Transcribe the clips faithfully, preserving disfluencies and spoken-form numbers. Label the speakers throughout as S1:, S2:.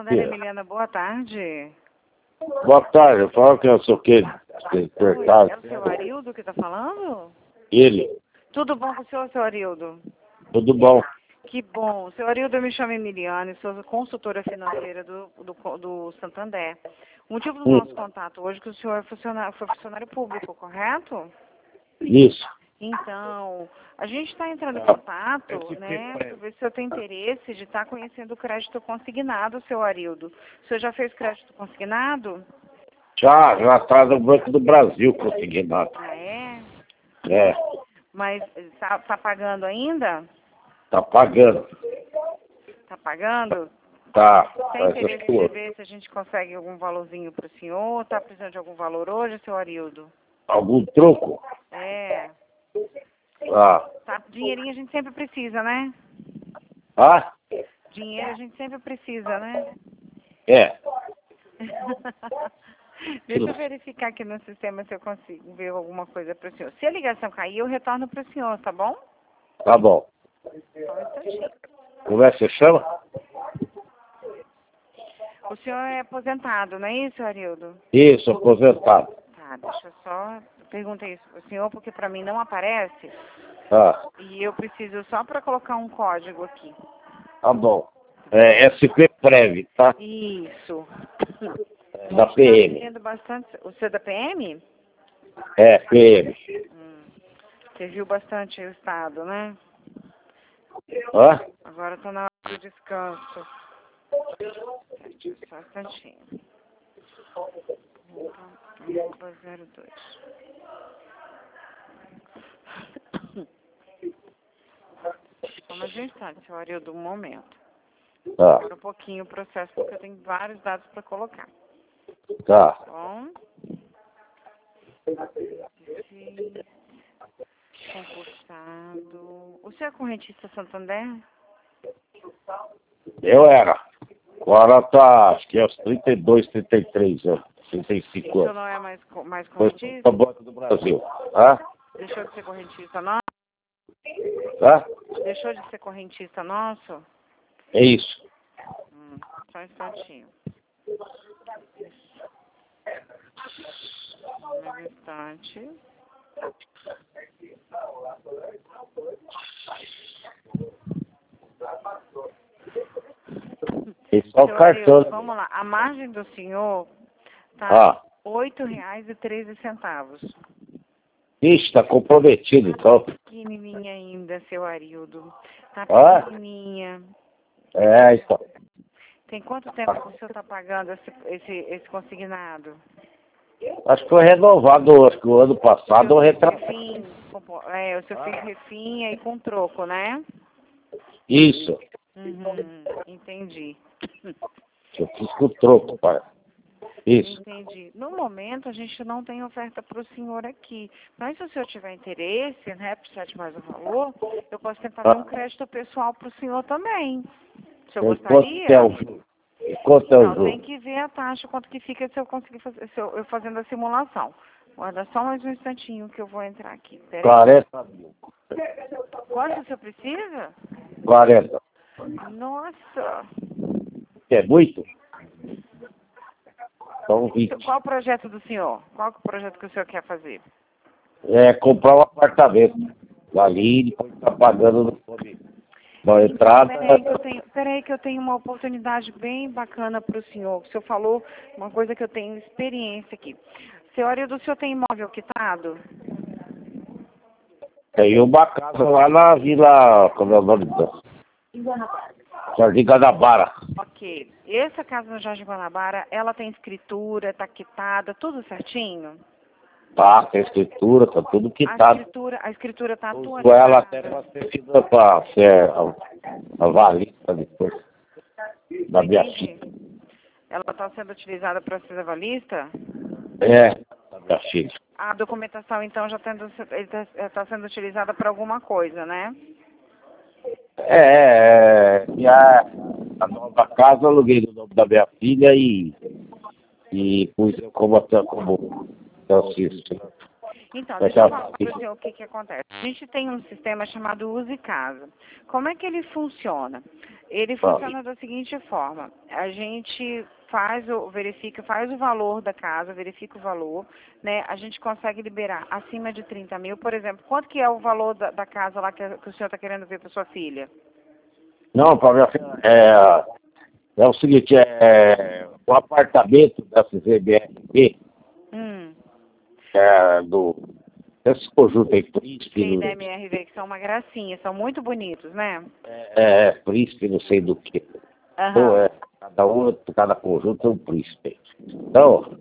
S1: Santander Emiliana, boa tarde.
S2: Boa tarde, eu falo que eu sou quem?
S1: É o seu Arildo que está falando?
S2: Ele.
S1: Tudo bom com o senhor, seu Arildo?
S2: Tudo bom.
S1: Que bom. Seu Arildo, eu me chamo Emiliana e sou consultora financeira do, do, do Santander. O motivo do
S2: Hum.
S1: nosso contato hoje é que o senhor é funcionário, foi funcionário público, correto?
S2: Isso.
S1: Então, a gente está entrando em contato, né, para ver se o senhor tem interesse de estar conhecendo o crédito consignado, seu Arildo. O senhor já fez crédito consignado?
S2: Já, já está no Banco do Brasil consignado.
S1: Ah, é?
S2: É,
S1: Mas está tá pagando ainda?
S2: tá pagando.
S1: Está pagando?
S2: Tá.
S1: Tem
S2: Essas
S1: interesse de
S2: coisas.
S1: ver se a gente consegue algum valorzinho para o senhor? Está precisando de algum valor hoje, seu Arildo?
S2: Algum troco?
S1: É.
S2: Ah.
S1: Tá, dinheirinho a gente sempre precisa, né?
S2: Ah?
S1: Dinheiro a gente sempre precisa, né?
S2: É.
S1: Deixa eu verificar aqui no sistema se eu consigo ver alguma coisa para o senhor. Se a ligação cair, eu retorno para o senhor, tá bom?
S2: Tá bom.
S1: Só um instantinho.
S2: Como é que você chama?
S1: O senhor é aposentado, não é isso, Arildo?
S2: Isso, aposentado.
S1: Tá, deixa eu só... Perguntei isso para o senhor, porque para mim não aparece.
S2: Ah,
S1: E eu preciso só para colocar um código aqui.
S2: tá bom. É S P Prev, tá?
S1: Isso.
S2: Da P M.
S1: Tá vendo bastante... O senhor é da P M?
S2: É, P M.
S1: Hum. Você viu bastante o estado, né?
S2: Hã?
S1: Agora tá na hora do descanso. Sete, só um instantinho. Arroba zero dois. Como a gente está, seu Arildo, um momento.
S2: Tá.
S1: Agora um pouquinho o processo, porque eu tenho vários dados para colocar.
S2: Tá.
S1: Tá bom? Esse concursado. O senhor é correntista Santander?
S2: Eu era. Agora tá, acho que é os trinta e dois, trinta e três anos, trinta e
S1: O
S2: cinco
S1: senhor
S2: anos.
S1: não é mais, co- mais
S2: Foi
S1: correntista?
S2: para o Banco do Brasil. Hã?
S1: Deixou de ser correntista nosso?
S2: Hã?
S1: Deixou de ser correntista nosso?
S2: É isso.
S1: Hum, só um instantinho. Um instante.
S2: É só o
S1: Seu
S2: cartão.
S1: Arildo, vamos lá. A margem do senhor tá
S2: Ah.
S1: oito reais e treze centavos.
S2: Ixi, tá comprometido então.
S1: Pequenininha ainda, seu Arildo. Tá
S2: Ah?
S1: pequenininha.
S2: É, então.
S1: Tem quanto tempo que o senhor tá pagando esse, esse, esse consignado?
S2: Acho que foi renovado, acho que o ano passado ou
S1: O seu fez
S2: retrasado.
S1: refim, compo- é, o senhor fez refim aí com troco, né?
S2: Isso.
S1: Uhum, entendi.
S2: Eu fiz com troco, pai. Isso.
S1: Entendi. No momento, a gente não tem oferta para o senhor aqui. Mas se o senhor tiver interesse, né, precisar de mais um valor, eu posso tentar dar um crédito pessoal para o senhor também. O senhor
S2: Quanto que é o
S1: gostaria?
S2: juro? Quanto é o
S1: Não, tem
S2: juro?
S1: que ver a taxa, quanto que fica se eu conseguir fazer, se eu, eu fazendo a simulação. Guarda só mais um instantinho que eu vou entrar aqui. Peraí.
S2: quarenta mil.
S1: Quanto o senhor precisa?
S2: quarenta.
S1: Nossa!
S2: É muito? Então vinte.
S1: Qual o projeto do senhor? Qual que é o projeto que o senhor quer fazer?
S2: É comprar um apartamento. Ali e depois tá pagando no nome. Na entrada.
S1: Peraí que, eu tenho, peraí que eu tenho uma oportunidade bem bacana para o senhor. O senhor falou uma coisa que eu tenho experiência aqui. Seu Arildo, o senhor tem imóvel quitado?
S2: Tem uma casa lá na Vila. Como é o nome da? Jardim Guanabara.
S1: Ok. Essa casa no Jardim Guanabara, ela tem escritura, está quitada, tudo certinho?
S2: Tá, tem escritura, tá tudo
S1: A
S2: quitado.
S1: escritura, a escritura está
S2: Com ela até
S1: atualizada.
S2: pra ser sido pra ser a, a valista depois. Da minha
S1: Entendi.
S2: filha.
S1: Ela está sendo utilizada para ser avalista?
S2: É, da minha filha.
S1: A documentação, então, já está sendo utilizada para alguma coisa, né?
S2: É, é, e a, a nova casa eu aluguei no nome da minha filha e, e pus eu como, como assistente.
S1: Então, deixa eu falar para o senhor o que, que acontece. A gente tem um sistema chamado Use Casa. Como é que ele funciona? Ele funciona da seguinte forma. A gente faz o, verifica, faz o valor da casa, verifica o valor, né? A gente consegue liberar acima de trinta mil. Por exemplo, quanto que é o valor da, da casa lá que, que o senhor está querendo ver para sua filha?
S2: Não, para minha filha, é, é o seguinte, é, o apartamento da C Z B R B,
S1: Hum.
S2: é, do, esse conjunto aí, Príncipe...
S1: Sim, da M R V, que são uma gracinha, são muito bonitos, né?
S2: É, é, Príncipe, não sei do que.
S1: Aham.
S2: Então, é, cada outro, cada conjunto é um Príncipe. Então,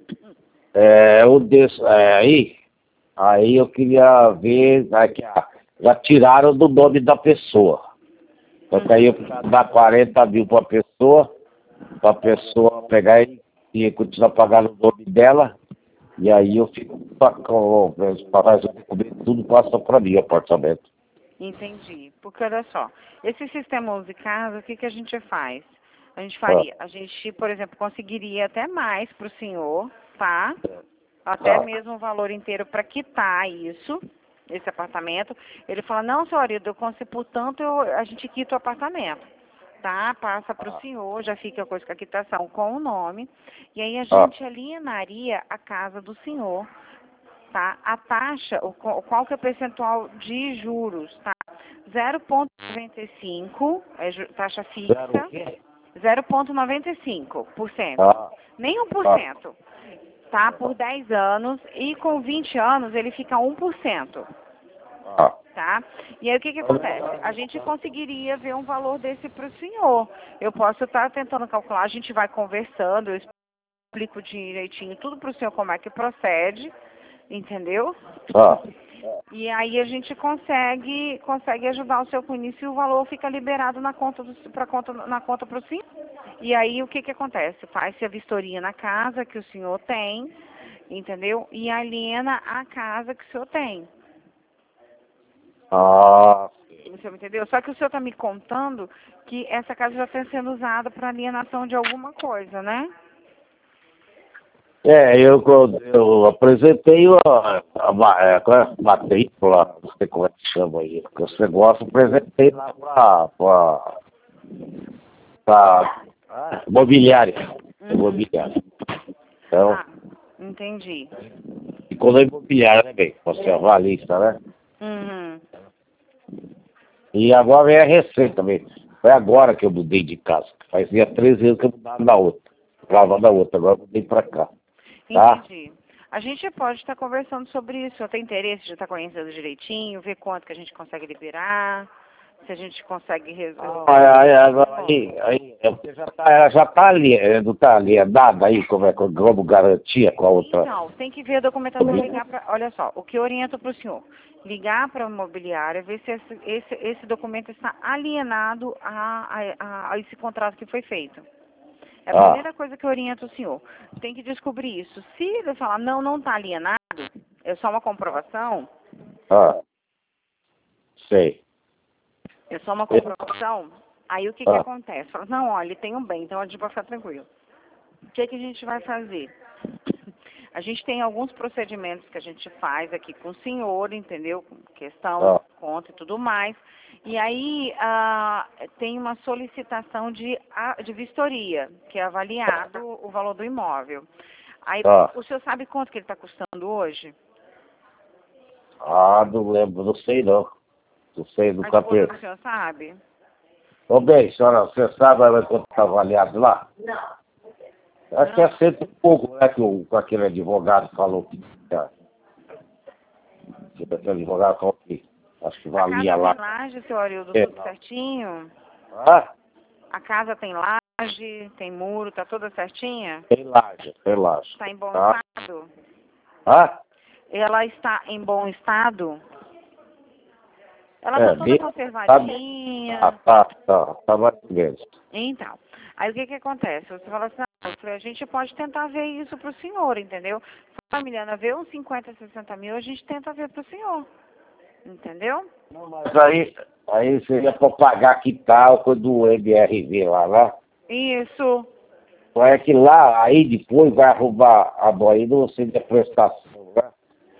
S2: é, o desse, é, aí, aí eu queria ver, né, que a, já tiraram do nome da pessoa. Só que aí eu precisava dar quarenta mil para a pessoa, para a pessoa pegar e, e continuar pagando o nome dela, e aí eu fico para fazer o documento, tudo passa para mim, o apartamento.
S1: Entendi. Porque olha só, esse sistema Use Casa, o que, que a gente faz? A gente faria, a gente, por exemplo, conseguiria até mais para o senhor, tá? Até mesmo o valor inteiro para quitar isso, esse apartamento. Ele fala, não, seu marido, eu consigo, portanto, eu, a gente quita o apartamento. Tá? Passa para o senhor, já fica com a quitação com o nome. E aí a gente alienaria a casa do senhor. Tá? A taxa, o, qual que é o percentual de juros, tá? zero vírgula noventa e cinco, é ju, taxa fixa. zero vírgula noventa e cinco por cento.
S2: Ah.
S1: Nem um por cento. Tá? Por dez anos. E com vinte anos ele fica um por cento.
S2: Ah.
S1: Tá? E aí o que que acontece? A gente conseguiria ver um valor desse para o senhor. Eu posso estar tentando calcular, a gente vai conversando, eu explico direitinho tudo para o senhor como é que procede. Entendeu?
S2: Ah.
S1: E aí a gente consegue, consegue ajudar o seu com isso e o valor fica liberado na conta do, pra conta, na conta para o senhor. E aí o que que acontece? Faz-se a vistoria na casa que o senhor tem, entendeu? E aliena a casa que o senhor tem.
S2: Ah.
S1: O senhor entendeu? Só que o senhor está me contando que essa casa já está sendo usada para alienação de alguma coisa, né?
S2: É, eu, eu apresentei a, a, a, a matrícula, não sei como é que chama aí, esse negócio, apresentei lá para pra, pra, pra imobiliária.
S1: Uhum.
S2: Imobiliária. Então,
S1: ah, entendi.
S2: E quando é imobiliária, né, bem? Você é avalista, né?
S1: Uhum.
S2: E agora é recente também. Foi agora que eu mudei de casa. Fazia treze anos que eu mudava da outra. Ficava da outra, agora eu mudei para cá. Tá?
S1: Entendi. A gente pode estar conversando sobre isso. Eu tenho interesse de estar conhecendo direitinho, ver quanto que a gente consegue liberar, se a gente consegue resolver.
S2: Ah, aí, agora, aí, aí, é já está ela já tá ali, não está alienada aí, como é que como garantia com a outra.
S1: Então, tem que ver a documentação, ligar para. Olha só, o que eu oriento para o senhor? Ligar para a imobiliária, ver se esse, esse, esse documento está alienado a, a, a esse contrato que foi feito. É a
S2: Ah.
S1: primeira coisa que eu oriento o senhor. Tem que descobrir isso. Se ele falar, não, não está alienado, é só uma comprovação.
S2: Ah, sei.
S1: É só uma comprovação. Aí o que, que
S2: Ah.
S1: acontece? Fala, não, olha, ele tem um bem, então a gente vai ficar tranquilo. O que, que a gente vai fazer? A gente tem alguns procedimentos que a gente faz aqui com o senhor, entendeu? Questão,
S2: Ah.
S1: conta e tudo mais. E aí ah, tem uma solicitação de, de vistoria, que é avaliado o valor do imóvel. Aí
S2: Ah.
S1: o senhor sabe quanto que ele está custando hoje?
S2: Ah, não lembro, não sei não. Não sei,
S1: A
S2: nunca
S1: esposa
S2: perdi.
S1: do senhor sabe?
S2: Ô bem, senhora, você sabe quanto está avaliado lá? Não. Acho que é cento e pouco, né, que o, aquele advogado falou que... que aquele advogado falou que acho que valia
S1: a casa
S2: lá.
S1: tem laje, seu Arildo,
S2: É.
S1: tudo certinho?
S2: Ah?
S1: A casa tem laje, tem muro, tá toda certinha?
S2: Tem laje, tem laje.
S1: Está em bom
S2: Tá?
S1: estado?
S2: Ah?
S1: Ela está em bom estado? Ela
S2: É,
S1: tá toda
S2: bem-
S1: conservadinha.
S2: Ah, tá, tá, tá mais ou menos.
S1: Então, aí o que que acontece? Você fala assim, ah, eu falei, a gente pode tentar ver isso pro senhor, entendeu? Se a Miliana vê uns cinquenta, sessenta mil, a gente tenta ver pro senhor. Entendeu?
S2: Mas aí, aí seria para pagar que tal coisa do M R V lá, né?
S1: Isso.
S2: Só é que lá, aí depois vai arrumar a boia, não seria prestação, né?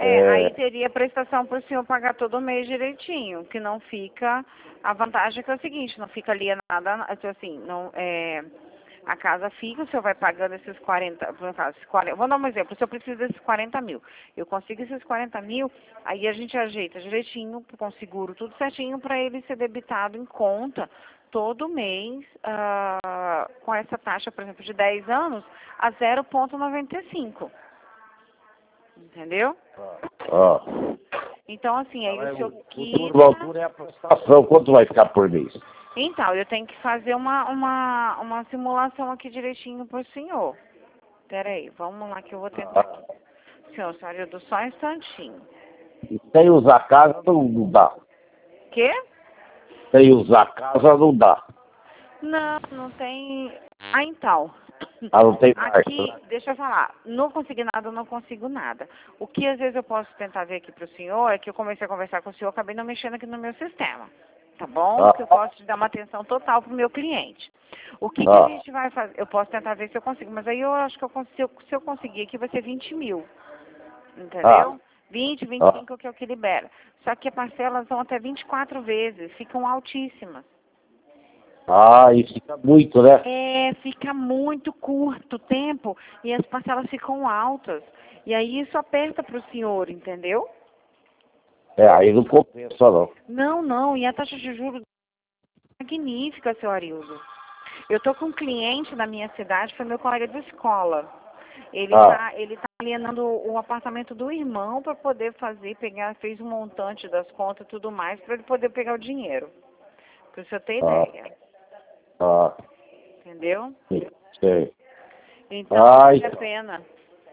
S1: É,
S2: É.
S1: aí teria prestação para o senhor pagar todo mês direitinho, que não fica... A vantagem é que é o seguinte, não fica ali nada, assim, não, é, a casa fica, o senhor vai pagando esses quarenta, no caso, esses quarenta, vou dar um exemplo, o senhor precisa desses quarenta mil, eu consigo esses quarenta mil, aí a gente ajeita direitinho, com seguro, tudo certinho, para ele ser debitado em conta todo mês, ah, com essa taxa, por exemplo, de dez anos, a zero vírgula noventa e cinco. Entendeu?
S2: Ó.
S1: Então, assim, aí o senhor
S2: O
S1: quita...
S2: turno altura é a prestação, quanto vai ficar por mês?
S1: Então, eu tenho que fazer uma, uma, uma simulação aqui direitinho pro senhor. Pera aí, vamos lá que eu vou tentar aqui. Senhor, Sarildo, só um instantinho.
S2: E sem usar casa não, não dá.
S1: Quê?
S2: Sem usar casa não dá.
S1: Não, não tem... Ah, então.
S2: Ah, não tem mais.
S1: Aqui, deixa eu falar, no consignado eu não consigo nada. O que às vezes eu posso tentar ver aqui pro senhor é que eu comecei a conversar com o senhor, acabei não mexendo aqui no meu sistema. Tá bom?
S2: Ah.
S1: Que eu posso te dar uma atenção total pro meu cliente. O que, que
S2: Ah.
S1: a gente vai fazer? Eu posso tentar ver se eu consigo, mas aí eu acho que eu consigo, se eu conseguir aqui vai ser vinte mil. Entendeu?
S2: Ah.
S1: vinte, vinte e cinco que é o que libera. Só que as parcelas vão até vinte e quatro vezes, ficam altíssimas.
S2: Ah, e fica muito, né?
S1: É, fica muito curto o tempo e as parcelas ficam altas. E aí isso aperta para o senhor, entendeu?
S2: É, aí não compensa, não.
S1: Não, não, e a taxa de juros é magnífica, seu Arildo. Eu tô com um cliente na minha cidade, foi meu colega de escola. Ele
S2: Ah.
S1: tá, ele tá alienando o apartamento do irmão para poder fazer, pegar, fez um montante das contas e tudo mais, para ele poder pegar o dinheiro. Para o senhor ter
S2: Ah.
S1: ideia.
S2: Ah,
S1: Entendeu?
S2: sei.
S1: Então,
S2: Ai.
S1: vale a pena.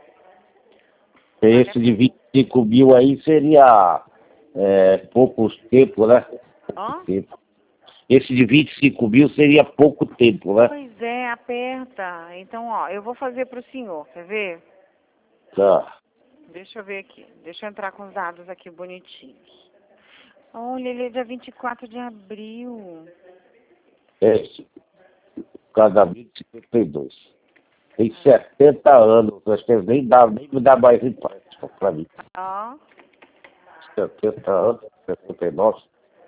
S2: Esse de vinte e cinco mil aí seria é, poucos tempo, né? Pouco
S1: Hã?
S2: tempo. Esse de vinte e cinco mil seria pouco tempo, né?
S1: Pois é, aperta. Então, ó, eu vou fazer para o senhor, quer ver?
S2: Tá.
S1: Deixa eu ver aqui. Deixa eu entrar com os dados aqui bonitinhos. Olha, ele é dia vinte e quatro de abril.
S2: Esse. Cada vinte e cinquenta e dois. Tem setenta anos. Acho que nem dá, nem me dá mais empréstimo pra mim.
S1: Ó,
S2: setenta anos, setenta e nove.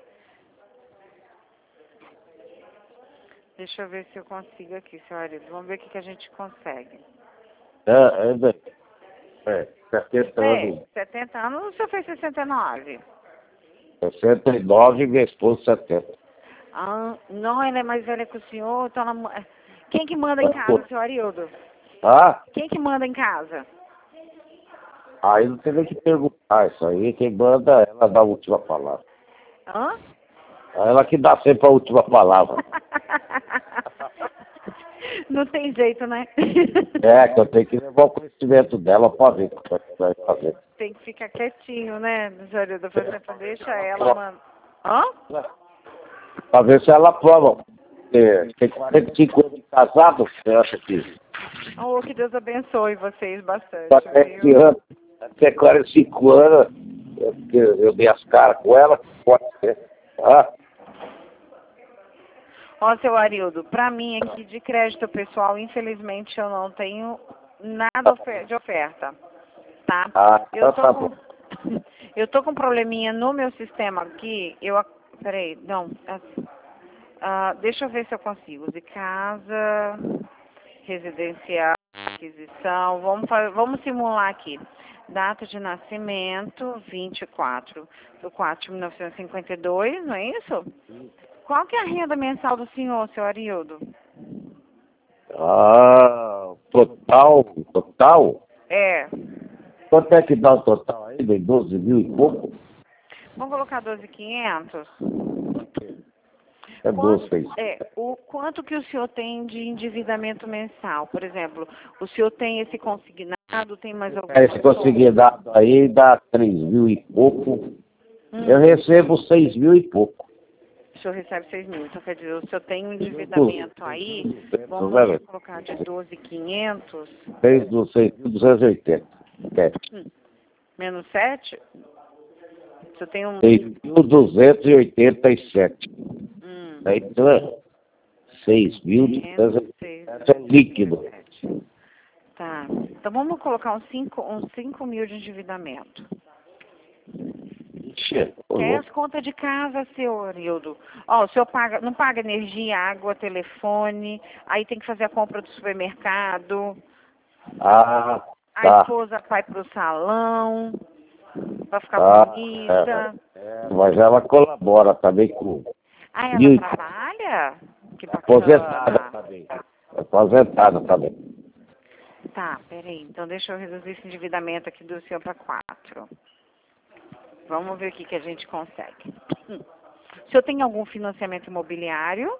S1: deixa eu ver se eu consigo aqui, seu Arido. Vamos ver o que, que a gente consegue.
S2: É, é, né? É, setenta anos.
S1: É, setenta anos, o senhor fez sessenta e nove?
S2: sessenta e nove, minha esposa setenta.
S1: Ah, não, ela é mais velha que o senhor, então ela... Quem que manda em casa, seu Arildo?
S2: Ah,
S1: Quem que manda em casa?
S2: aí não tem nem que perguntar. Isso aí, quem manda, ela dá a última palavra.
S1: Hã?
S2: Ela que dá sempre a última palavra.
S1: Não tem jeito, né?
S2: É, que eu tenho que levar o conhecimento dela pra ver o que vai fazer.
S1: Tem que ficar quietinho, né, seu Arildo? Por exemplo, deixa ela, mano. Hã?
S2: Pra ver se ela aprova. É, tem quarenta e cinco anos de casado, você acha que...
S1: Oh, que Deus abençoe vocês bastante,
S2: quarenta
S1: viu?
S2: anos, até quarenta e cinco anos, eu, eu dei as caras com ela, pode ser. Ah,
S1: Ó, seu Arildo, pra mim aqui de crédito pessoal, infelizmente eu não tenho nada ofer- de oferta, tá?
S2: ah,
S1: Eu
S2: então
S1: tô
S2: tá
S1: com...
S2: bom.
S1: Eu tô com um probleminha no meu sistema aqui, eu... ac- Peraí, não, assim, ah, deixa eu ver se eu consigo. De casa, residencial, aquisição, vamos, fa- vamos simular aqui. Data de nascimento, vinte e quatro de quatro de mil novecentos e cinquenta e dois, não é isso? Qual que é a renda mensal do senhor, seu Arildo?
S2: Ah, total, total?
S1: É,
S2: Quanto é que dá o total aí? Vem doze mil e pouco?
S1: vamos colocar doze mil e quinhentos?
S2: É
S1: Quanto,
S2: doze, fez.
S1: é, o quanto que o senhor tem de endividamento mensal? Por exemplo, o senhor tem esse consignado, tem mais alguma
S2: É, se conseguir dar aí, dá três mil e pouco.
S1: Hum,
S2: Eu recebo seis mil e pouco.
S1: o senhor recebe seis mil, então quer dizer, o senhor tem um endividamento aí, vamos
S2: Né, velho?
S1: colocar de doze mil e quinhentos,
S2: seis mil duzentos e oitenta. É.
S1: hum, menos sete? O senhor tem um...
S2: seis mil duzentos e oitenta e sete.
S1: Hum,
S2: Aí, então, é seis mil duzentos e oitenta e sete é líquido.
S1: Tá. Então vamos colocar uns cinco uns cinco mil de endividamento.
S2: Ixi,
S1: É as contas de casa, seu Arildo. Ó, o senhor paga, não paga energia, água, telefone, aí tem que fazer a compra do supermercado,
S2: ah,
S1: a
S2: tá.
S1: esposa vai pro salão pra ficar
S2: Ah,
S1: bonita.
S2: é, mas ela colabora também com
S1: Ah, ela
S2: mil
S1: trabalha? Que
S2: aposentada
S1: bacana.
S2: também. Aposentada também.
S1: Tá, peraí. Então deixa eu reduzir esse endividamento aqui do senhor para quatro. Vamos ver o que, que a gente consegue. Hum. O senhor tem algum financiamento imobiliário?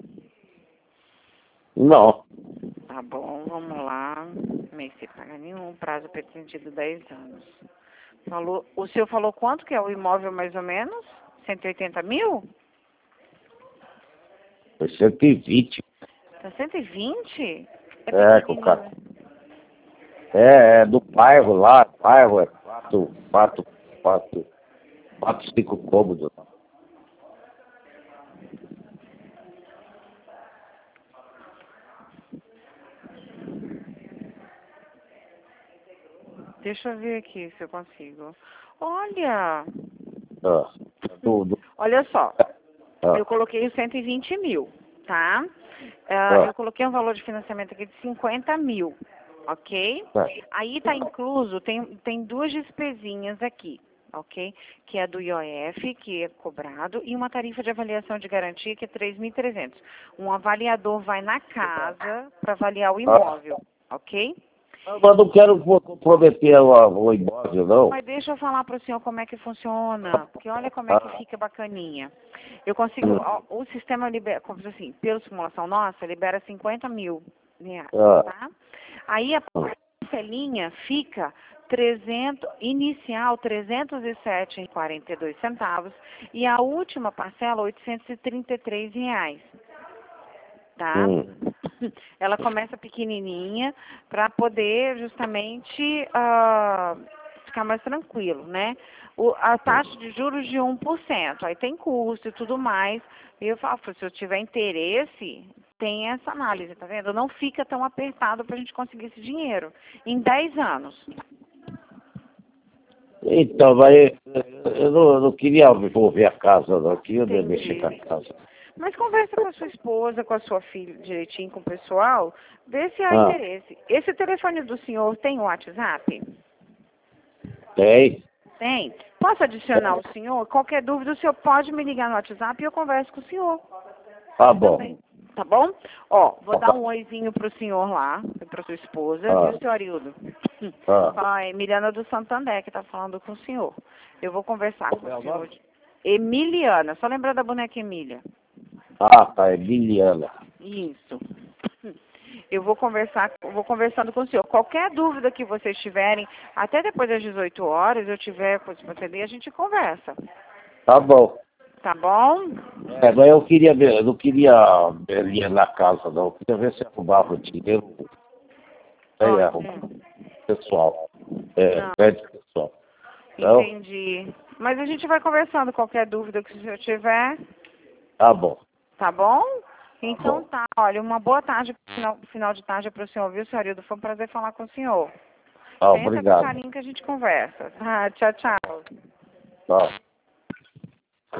S2: Não.
S1: Tá bom, vamos lá. Mês sem pagar nenhum, prazo pretendido dez anos. Falou, o senhor falou quanto que é o imóvel mais ou menos? cento e oitenta mil?
S2: Foi cento e vinte.
S1: Tá cento e vinte?
S2: É, com o cara. É, é do bairro lá, bairro é quatro, quatro, quatro, quatro, cinco cômodos.
S1: Deixa eu ver aqui se eu consigo. Olha,
S2: Ah, do, do,
S1: olha só.
S2: ah,
S1: Eu coloquei os cento e vinte mil, tá? Ah,
S2: ah,
S1: eu coloquei um valor de financiamento aqui de cinquenta mil, ok?
S2: ah,
S1: Aí tá incluso, tem, tem duas despesinhas aqui, ok? Que é do I O F, que é cobrado, e uma tarifa de avaliação de garantia, que é três mil e trezentos. Um avaliador vai na casa para avaliar o imóvel, ok?
S2: Ah, mas não quero comprometer o, o imóvel, não.
S1: Mas deixa eu falar para o senhor como é que funciona, porque olha como é que
S2: Ah,
S1: fica bacaninha. Eu consigo,
S2: hum,
S1: ó, o sistema libera, como diz assim, pela simulação nossa, libera cinquenta mil reais,
S2: ah,
S1: tá? Aí a parcelinha fica trezentos, inicial trezentos e sete reais e quarenta e dois centavos e a última parcela oitocentos e trinta e três reais. Tá?
S2: hum,
S1: Ela começa pequenininha para poder justamente ah, ficar mais tranquilo, né? O, a taxa de juros de um por cento, aí tem custo e tudo mais. E eu falo, se eu tiver interesse, tem essa análise, tá vendo? Não fica tão apertado para a gente conseguir esse dinheiro. Em dez anos.
S2: então, mas eu não, eu não queria envolver a casa, não. Eu queria mexer com a
S1: Entendi.
S2: casa.
S1: Mas conversa com a sua esposa, com a sua filha direitinho, com o pessoal, vê se há
S2: Ah,
S1: interesse. Esse telefone do senhor tem o WhatsApp?
S2: tem?
S1: Tem. Posso adicionar o senhor? Qualquer dúvida, o senhor pode me ligar no WhatsApp e eu converso com o senhor.
S2: Tá bom.
S1: Também. Tá bom? Ó, vou dar um oizinho pro senhor lá, e pra sua esposa,
S2: Ah,
S1: viu, seu Arildo?
S2: ah.
S1: Fala, a Emiliana do Santander que tá falando com o senhor. Eu vou conversar com
S2: Como é
S1: o
S2: o
S1: senhor.
S2: nome?
S1: Emiliana, só lembrar da boneca Emília.
S2: Ah, tá, é Liliana.
S1: Isso. Eu vou conversar, eu vou conversando com o senhor. Qualquer dúvida que vocês tiverem, até depois das dezoito horas, eu tiver coisa para atender, a gente conversa.
S2: Tá bom.
S1: Tá bom?
S2: É, mas eu queria ver, eu não queria ir na casa, não. Eu queria ver se arrumava dinheiro. Aí
S1: Ó,
S2: arrumar
S1: hum,
S2: pessoal. É,
S1: não,
S2: crédito pessoal. Então,
S1: entendi. Mas a gente vai conversando. Qualquer dúvida que o senhor tiver,
S2: tá bom.
S1: tá bom?
S2: Tá
S1: Então
S2: bom.
S1: tá, olha, uma boa tarde, final, final de tarde para o senhor, viu, senhor Arildo? Foi um prazer falar com o senhor.
S2: Tá,
S1: Pensa com
S2: obrigado.
S1: carinho que a gente conversa. Tá, tchau, tchau.
S2: Tá.